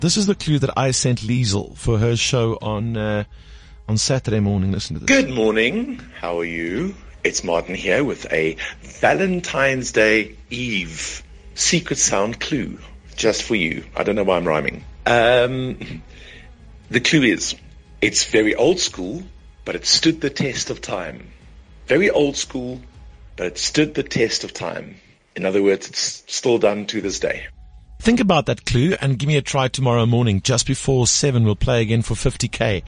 This is the clue that I sent Liesel for her show on Saturday morning. Listen to this. Good morning. How are you? It's Martin here with a Valentine's Day Eve secret sound clue just for you. I don't know why I'm rhyming. The clue is, it's very old school, but it stood the test of time. Very old school, but it stood the test of time. In other words, it's still done to this day. Think about that clue and give me a try tomorrow morning. Just before 7, we'll play again for 50K.